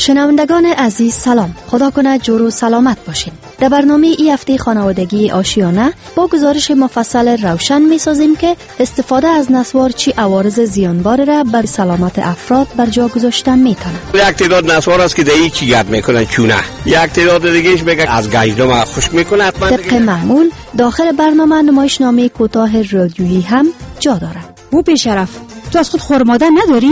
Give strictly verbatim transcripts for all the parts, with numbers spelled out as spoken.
شنوندگان عزیز سلام، خدا کنه جور و سلامت باشین. در برنامه ای هفته خانوادگی آشیانه با گزارش مفصل روشن می سازیم که استفاده از نسوار چی عوارض زیانبار را بر سلامت افراد بر جا گذاشتن می تونه. یک تعداد نسوار است که دیگه چی گرد میکنن چونه، یک تعداد دیگهش بگه از گنجنامه خشک میکنه. طبق معمول داخل برنامه نمایشنامه کوتاه رادیویی هم جا داره. او بی‌شرف، تو از خود خرماده نداری؟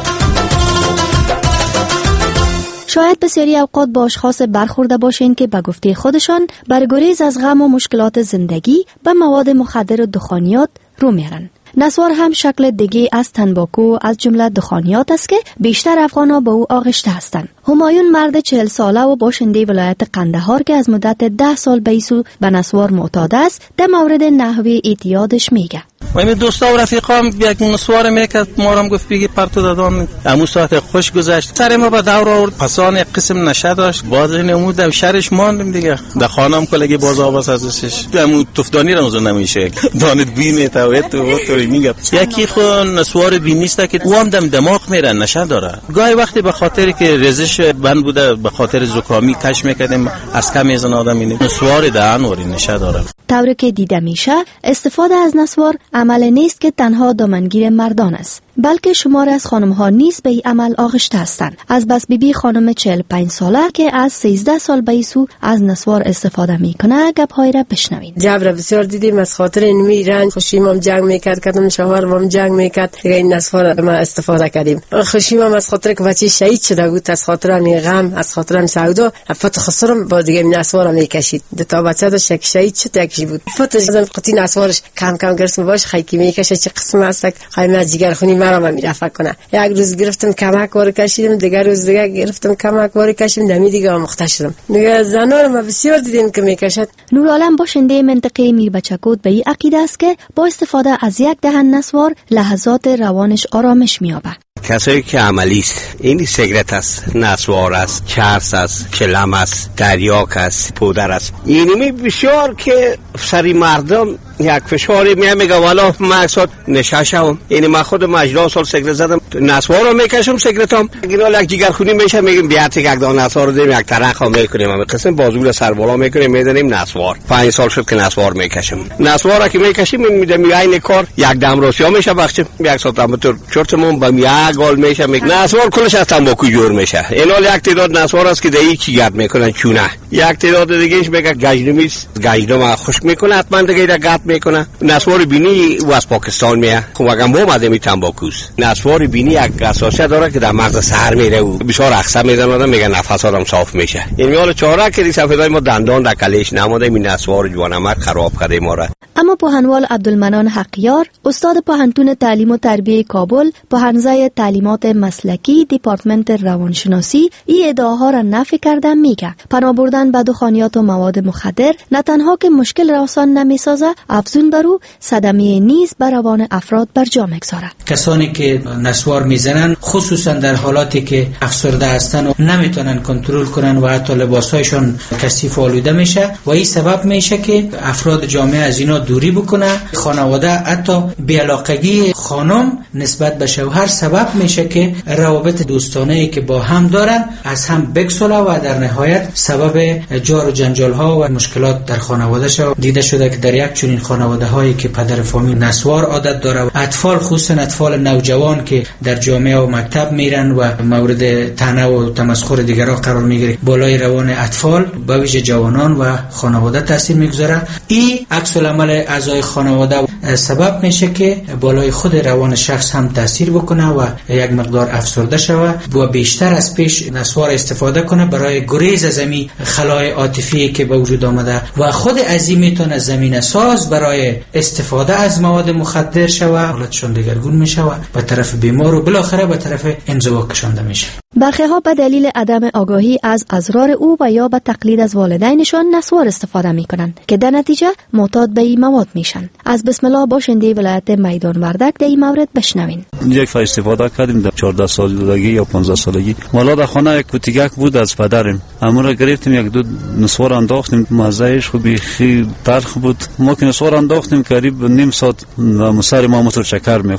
شاید بسیاری اوقات با اشخاص برخورده باشین که به گفته خودشان بر گریز از غم و مشکلات زندگی به مواد مخدر و دخانیات رو میرن. نسوار هم شکل دیگه از تنباکو از جمله دخانیات است که بیشتر افغانا به او آغشته هستند. همایون مرد چهل ساله و باشنده ولایت قندهار که از مدت ده سال بیسو به نسوار معتاد است، در مورد نحوه اعتیادش میگه. من دوستا و رفیقام یک نسوار میکرد، ما هم گفت بگی پرتو دادم، امو ساعت خوش گذشت، سر ما به دور آورد، پسان یک قسم نشه داشت، باز نمودم شرش ماندم دیگه، در خانم کلگی باز آواز ازش امو تفدانی را نزو نمیشه، دانت بی میتوید تو تو میگه یکی خو نسوار بی نیست که او هم دم دماغ میره، نشه داره. گاهی وقتی به خاطر که رزش بند بوده، به خاطر زکامی کش میکردیم از کم میزن آدم اینه نسوار دهن وری نشه داره. طوری که دیده میشه استفاده از نسوار عمل نیست که تنها دامنگیر مردان است، بلکه شمار از خانم ها نیز به این عمل آغشته هستند. از بس بیبی خانم چهل و پنج ساله که از سیزده سال بیسو از نسوار استفاده میکنه گپ های را بشنوین. جبر بسیار دیدیم، از خاطر این میرن خوشیمم جنگ میکرد، کدام شوهرم جنگ میکرد، دیگه این نسوار ما استفاده کردیم. خوشیمم از خاطر که بچه شهید شده بود، از خاطر این غم، از خاطر این سودا، فت خسرم با دیگه این نسوار میکشید. دو تا بچه داشت، یک شهید شد، یکی بود. فتش زدم قطی نسوارش کم کم گرسم باش خیکی میکشه، چه قسم است خیلی جگر خونی مرا میرفت کنه. یک روز گرفتم کمک وار کشیدم، دیگر روز دیگه گرفتم کمک وار کشیدم، دمی دیگه آموخته شدم. دیگه زنا رو ما بسیار دیدیم که میکشد. نورعالم باشنده منطقه میربچکود به این عقیده است که با استفاده از یک دهن نسوار لحظات روانش آرامش میابه. کسایی که عملی است، این سیگرت است، نسوار است، چرس است، چلم است، تریاک است، پودر است. اینمی بسیار که سری مردم یک فشاری میام میگه والا مقصد نشاشم. این ما خود مجرا سال سیگرت زدم، نسوار رو میکشم سیگرتام، اینا یک جگر خونی میشه، میگیم بیا یک دانه نسوار رو دیم یک طرح هم میکنیم، همین قسم بازو سر بالا میکنیم، میدنیم نسوار. پنج سال شد که نسوار میکشم. نسوار را که میکشیم میدم این کار یک دم روسیا میشه بخشیم، یک ساعت هم تو چرتمون با میاد گل میشه. نسوار کلش از تنباکو جور میشه. اینا یک تعداد نسوار است که دیگه چی گرد میکنن چونه، یک تعداد دیگهش بگه گنجنمی گنجنامه خشک میکنه، حتما دیگه گرد میکنه. نسوار بینی و از پاکستان میاد، خب اگه ما اومده می تنباکوست. نسوار بینی یک اساسیت داره که در مغز سر میره و بسیار اخسا میزنه، میگه نفس آدم صاف میشه. این حال چهاره که سفیدای ما دندان در کلهش نموده، این نسوار جوانمک خراب کرده ما را. اما پوهنوال عبدالمنان حقیار، استاد پوهنتون تعلیم و تربیه کابل، پوهنزای تعلیمات مسلکی دپارتمنت روانشناسی، این ادعاها را نفی کرده میگه پناه بردن به دخانیات و مواد مخدر نه تنها که مشکل را آسان نمیسازه، افزون بر او صدمه نیز بر روان افراد بر جا میگذاره. کسانی که نسوار میزنن خصوصا در حالاتی که افسرده هستن و نمیتونن کنترل کنن و حتی لباسایشان کثیف و آلوده میشه و این سبب میشه که افراد جامعه از اینا دوری بکنه. خانواده حتی بی‌علاقگی خانم نسبت به شوهر سبب میشه که روابط دوستانه‌ای که با هم دارن از هم بگسله و در نهایت سبب جار و جنجال ها و مشکلات در خانواده شد. دیده شده که در یک چنین خانواده هایی که پدر فامیل نسوار عادت داره، اطفال خصوصا اطفال نوجوان که در جامعه و مکتب میرن و مورد طعنه و تمسخر دیگران قرار میگیره، بالای روان اطفال به ویژه جوانان و خانواده تاثیر میگذاره. این عکس العمل اعضای خانواده سبب میشه که بالای خود روان شخص هم تاثیر بکنه و یک مقدار افسرده شود و بیشتر از پیش نسوار استفاده کنه برای گریز از این خلای عاطفی که به وجود آمده و خود از این میتونه زمینه ساز برای استفاده از مواد مخدر شود، حالتشون دگرگون میشه و به طرف بیمار و بالاخره به طرف انزوا کشانده میشه. برخی ها به دلیل عدم آگاهی از اضرار او و یا به تقلید از والدینشان نسوار استفاده میکنند که در نتیجه معتاد به این مواد میشن. از بسم الله باشنده ولایت میدان وردک در این مورد بشنوین. یک فا استفاده کردیم در چهارده سالگی یا پانزده سالگی. مالا در خانه یک کوتیگک بود از پدرم. امورا گرفتیم یک دو نسوار انداختیم، مزهش خوبی خیلی تلخ بود. ما که نسوار انداختیم قریب نیم ساعت سر ما موتور شکر میخورد.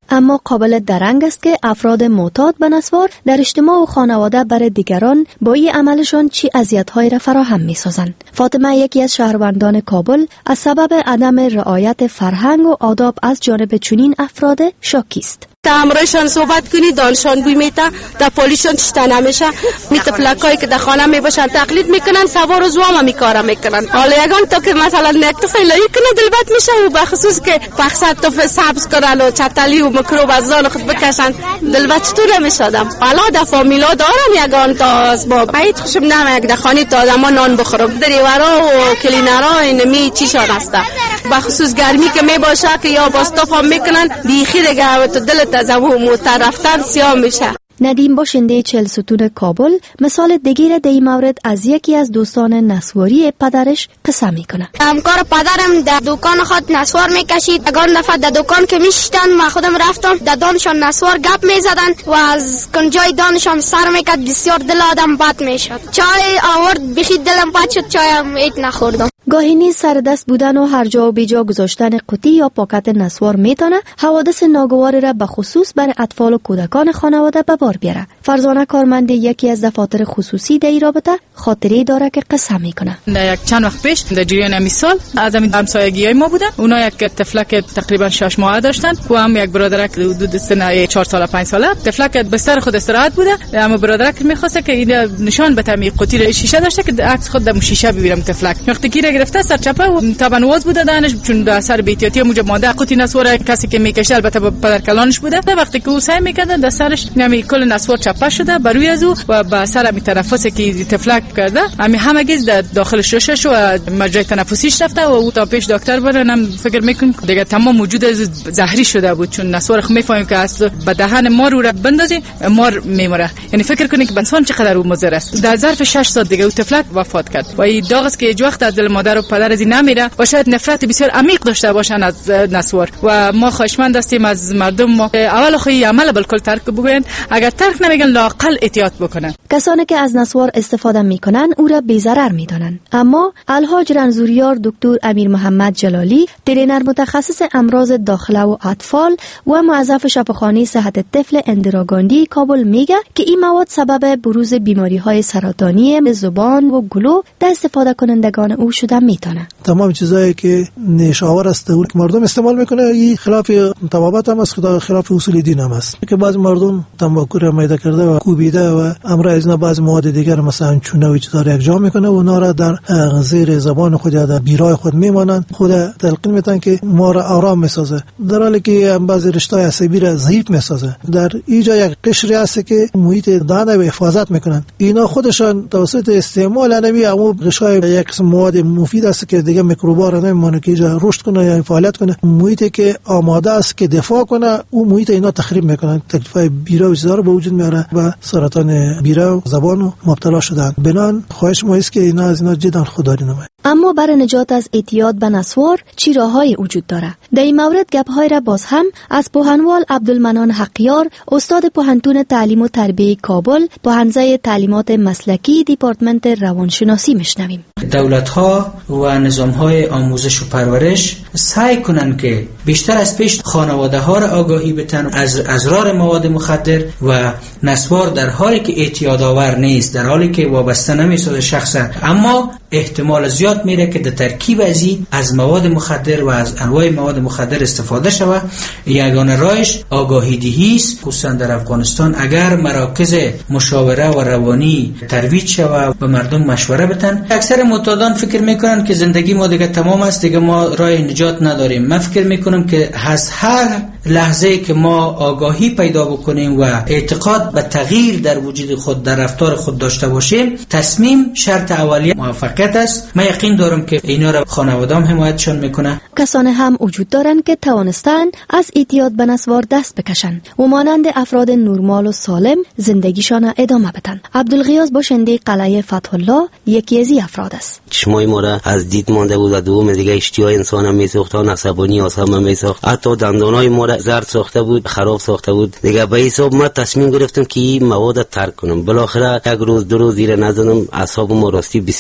اما قابل درنگ است که افراد معتاد به نسوار در اجتماع و خانواده برای دیگران با این عملشان چی اذیت‌هایی را فراهم می‌سازند. فاطمه یکی از شهروندان کابل از سبب عدم رعایت فرهنگ و آداب از جانب چنین افراد شاکی است. امرایشان صحبت کنی دانشان بوی میتا در پالیشان تشتا نمیشه می تفلکایی که در خانه می باشن تقلید میکنن سوار و زوام می کارا میکنن. حالا یگان تا که مثلا یک طفل لایی کنه دلبت میشه و بخصوص که پخصد طفل سبز کنن و چتلی و مکروب از زان خود بکشن دلبت چطور میشدم. حالا در فامیلا دارم یگان تا از با باید خوشم نمه یک در خانی تا آدم نان بخورم دریورا و کلینرا اینمی چیشان هسته بخصوص گرمی که می باشه که یا باستاف هم میکنن بیخی دیگه تو دلت از او موتر رفتن سیاه میشه. ندیم باشنده چهل ستون کابل مثال دیگه در این مورد از یکی از دوستان نسواری پدرش قصه میکنه. همکار پدرم در دکان خود نسوار میکشید. اگر نفر در دکان که میشتن ما خودم رفتم در دانشان نسوار گپ میزدن و از کنجای دانشان سر میکرد بسیار دل آدم بد میشد. چای آورد بخی دلم بد شد چایم ایت نخوردم. گاهی نیز سر دست بودن و هر جا و بیجا گذاشتن قوطی یا پاکت نسوار میتونه حوادث ناگوار را به خصوص بر اطفال و کودکان خانواده به بار بیاره. فرزانه کارمند یکی از دفاتر خصوصی در این رابطه خاطری داره که قصه میکنه. در یک چند وقت پیش در جریان مثال از همین همسایگیای ما بودن. اونا یک تفلک تقریبا شش ماهه داشتن و هم یک برادرک حدود سن چهار ساله پنج ساله تفلک بستر خود استراحت بوده. اما برادرک میخواسته که این نشان بده می قوطی شیشه داشته که عکس خود در شیشه ببینم تفلک. وقتی کی گرفته سر چپه و طبعا واز بوده دانش چون در اثر بی‌احتیاطی موجب ماده قوطی نسوار کسی که میکشه البته پدر کلانش بوده. وقتی که او سعی میکرده در سرش نمی کل نسوار چپه شده بروی از او و به اثر می تنفسی که تفلک کرده همه همگی در داخل ششش و مجرای تنفسیش رفته و او تا پیش دکتر برنم فکر میکنم دیگه تمام موجود زهری شده بود چون نسوار خو میفهمیم که اصلا به دهن مار رو بندازی مار میمره. یعنی فکر کنید که انسان چقدر او مضر است. در ظرف شش ساعت دیگه او تفلک وفات کرد و این داغ است که هیچ وقت از دل مادر و پدر از این نمیره و شاید نفرت بسیار عمیق داشته باشن از نسوار و ما خواهشمند هستیم از مردم ما اول خو عمل بالکل ترک بگوین اگر ترک نمیگن لاقل احتیاط بکنن. کسانی که از نسوار استفاده میکنن او را بی‌ضرر میدانند. اما الحاج رنزوریار دکتر امیر محمد جلالی ترینر متخصص امراض داخله و اطفال و موظف شفاخانه صحت طفل اندرا گاندی کابل میگه که این مواد سبب بروز بیماری های سرطانی زبان و گلو در استفاده کنندگان او شده میتونه. تمام چیزایی که نیشاور است و مردم استعمال میکنه این خلاف طبابت هم است خلاف اصول دین هم است که بعض مردم تنباکو را میده کرده و کوبیده و امر از بعض مواد دیگر مثلا چونه و چیزا را یکجا میکنه و اونا را در زیر زبان خود یا در بیرای خود میمانند خود تلقین میتن که ما را آرام میسازه در حالی که بعض رشته عصبی را ضعیف میسازه. در اینجا یک قشری است که محیط دانه و حفاظت میکنن. اینا خودشان توسط استعمال انمی امو قشای یک قسم مواد مفید است که دیگه میکروبا را نمیمونه که اینجا رشد کنه یا فعالیت کنه. محیطی که آماده است که دفاع کنه او محیط اینا تخریب میکنن. تکلیفای بیرا و چیزا رو به وجود میاره و سرطان بیرا و زبان مبتلا شدن. بنان خواهش ما است که اینا از اینا جدا خودداری نمایند. اما برای نجات از اعتیاد به نسوار چی راههایی وجود داره؟ در این مورد گپ‌های را باز هم از پوهنوال عبدالمنان حقیار استاد پوهنتون تعلیم و تربیه کابل پوهنزه تعلیمات مسلکی دیپارتمنت روانشناسی میشنویم. دولت‌ها و نظام‌های آموزش و پرورش سعی کنن که بیشتر از پیش خانواده‌ها را آگاهی بدن از اضرار مواد مخدر و نسوار در حالی که اعتیادآور نیست، در حالی که وابسته نمی‌سازه شخص، اما احتمال زیاد میره که در ترکیب از این از مواد مخدر و از انواع مواد مخدر استفاده شود. یگانه راهش آگاهی دهی است. خصوصا در افغانستان اگر مراکز مشاوره و روانی ترویج شود و مردم مشوره بدن، اکثر معتادان فکر میکنن که زندگی ما دیگه تمام است، دیگه ما راه نجات نداریم. من فکر میکنم که از هر لحظه که ما آگاهی پیدا بکنیم و اعتقاد به تغییر در وجود خود در رفتار خود داشته باشیم، تصمیم شرط اولیه موفقیت است. من یقین دارم که اینا را خانواده‌ام حمایتشان میکنه. کسانی هم وجود دارند که توانستن از اعتیاد به نسوار دست بکشن و مانند افراد نرمال و سالم زندگیشان ادامه بدن. عبدالغیاث باشنده قلعه فتح الله یکی از این افراد است. چشمای ما را از دید مانده بود و دوم دیگه اشتیای انسان هم میسوخت، عصبانی آسم هم میسوخت، حتی دندانای ما را زرد ساخته بود، خراب ساخته بود. دیگه به حساب ما تصمیم گرفتم که این مواد ترک کنم. بالاخره یک روز دو روز زیر نزنم، اعصاب ما راستی بسیار دیگه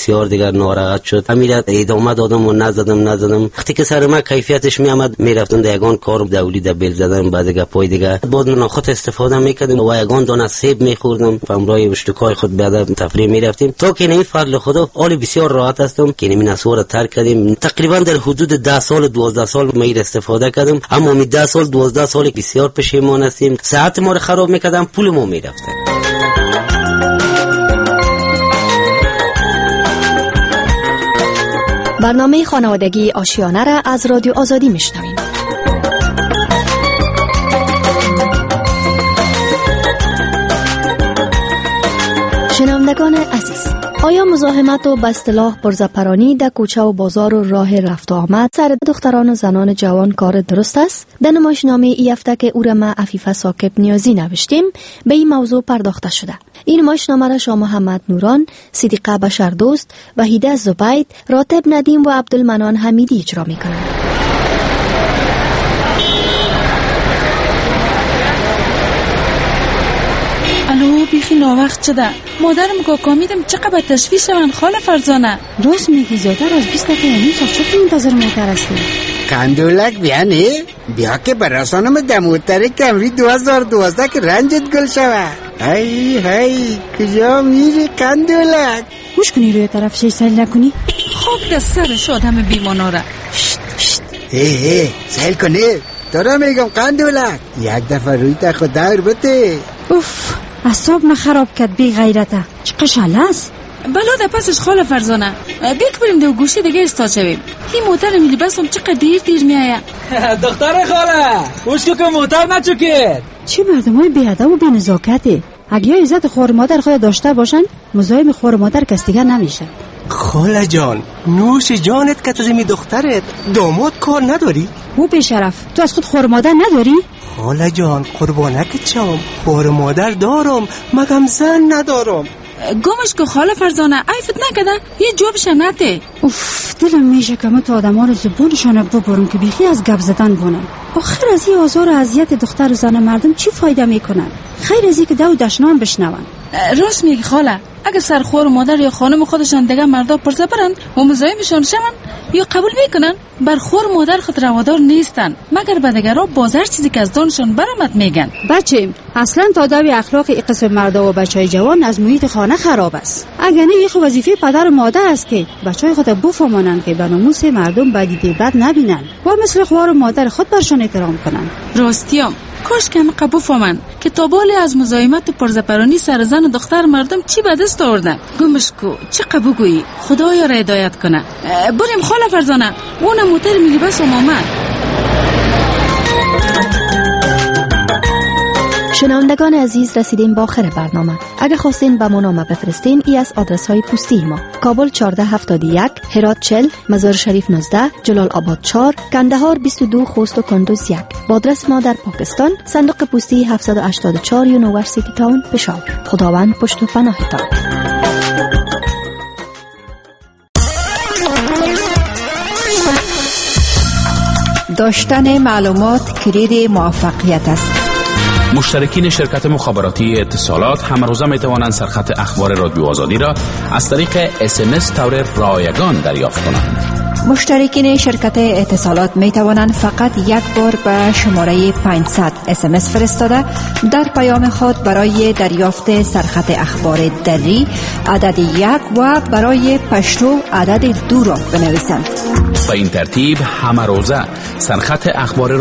انقدر ناراحت شد. امیرت ادامه دادم و نزدم نزدم وقتی که سر ما کیفیتش می آمد میرفتم در یگان کار دولی در بیل زدن بعضی گپای دیگه باز من خود استفاده میکردم و یگان دانه سیب میخوردم همراه اشتکای خود بعد تفریح میرفتیم تا که نمی فضل خدا حال بسیار راحت هستم که نمی نسوار ترک کردیم. تقریبا در حدود ده سال دوازده سال می استفاده کردم اما می ده سال دوازده سال بسیار پشیمان هستیم. ساعت ما رو خراب میکردم پول ما میرفت. برنامه خانوادگی آشیانه را از رادیو آزادی میشنوین. شنوندگان عزیز، آیا مزاحمت و به اصطلاح پرزپرانی در کوچه و بازار و راه رفت و آمد سر دختران و زنان جوان کار درست است؟ در نمایشنامه ای هفته که او را ما عفیفه ساکب نیازی نوشتیم به این موضوع پرداخته شده. این نمایشنامه را شاه محمد نوران، صدیقه بشردوست، وحیده زبید، راتب ندیم و عبدالمنان حمیدی اجرا میکنند. الو بیخی ناوقت شده. مادرم کاکا میدم چقدر تشویش شوند خاله فرزانه. راست میگی زیادتر از بیست دقیقه یعنی ساعت چه منتظر موتر هستی؟ کندولک بیا نه بیا که براسانم دموتر کمری دو هزار دوازده که رنجت گل شوه. هی هی کجا میری کندولک؟ گوش کنی روی طرف شیش سیل نکنی؟ خاک دست سرش آدم بیمانا را. شت شت هی هی سیل کنی دارم میگم کندولک یک دفعه روی تا خود دور بته. اوف اصاب ما خراب کرد بی غیرته. چه قشنگ است. بلا ده پسش خاله فرزانه بیک بریم دو گوشه دیگه استاد شویم. این موتر میلی بسم چقدر دیر دیر میایه. دختر خاله خوشکو که موتر نچکید. چه مردمای بی ادب و بی نزاکتی. اگه عزت خور مادر خود داشته باشن مزاحم خور مادر کس دیگه نمیشه. خاله جان نوش جانت که تزمی دخترت داماد کار نداری؟ او بی شرف تو از خود خور مادر نداری؟ خاله جان قربانک چم خور مادر دارم مگم زن ندارم. گمش که خاله فرزانه عیفت نکده یه جوابش نده. اوف دلم میشه که من تا آدم ها رو زبونشان ببرم که بیخی از گپ زدن بونن. آخر از این آزار و اذیت دختر و زن مردم چی فایده میکنن؟ خیر از این که دو دشنام بشنون. راست میگی خاله اگر سرخور مادر یا خانم خودشان دیگه مردا پرزه برن و مزاحمشان شون یا قبول میکنن بر خور مادر خود روادار نیستن مگر به دیگرها بازار چیزی که از دانشان برآمد میگن. بچه اصلا تاداب اخلاق این قسم مردا و بچهای جوان از محیط خانه خراب است. اگر نه یه وظیفه پدر و مادر است که بچهای خود بفهمانند که به ناموس مردم بدیده بد نبینن و مثل خوار مادر خود برشان احترام کنن. راستیام کاش که قبول فهمن که تابالی از مزاحمت و پرزپرانی سر زن و دختر مردم چی به دست آوردن. گمش کو چه قبول گویی خدایا را هدایت کنه. بریم خاله فرزانه اون موتر میلی بس آمد. شنوندگان عزیز رسیدیم با آخر برنامه. اگه خواستین به ما نامه بفرستین ای از آدرس های پستی ما: کابل چهارده هفتاد و یک، هرات چهل، مزار شریف نوزده، جلال آباد چهار، کندهار بیست و دو، خوست و کندوز یک. با آدرس ما در پاکستان صندوق پستی هفتصد و هشتاد و چهار یونیورسیتی تاون پشاور. خداوند پشت و پناهتان. داشتن معلومات کلید موفقیت است. مشترکین شرکت مخابراتی اتصالات همروزه می توانند سرخط اخبار رادیو آزادی را از طریق اس ام اس طور رایگان دریافت کنند. مشترکین شرکت اتصالات می توانند فقط یک بار به شماره پانصد اس ام اس فرستاده در پیام خود برای دریافت سرخط اخبار دری عدد یک و برای پشتو عدد دو را بنویسند. به این ترتیب همروزه سرخط اخبار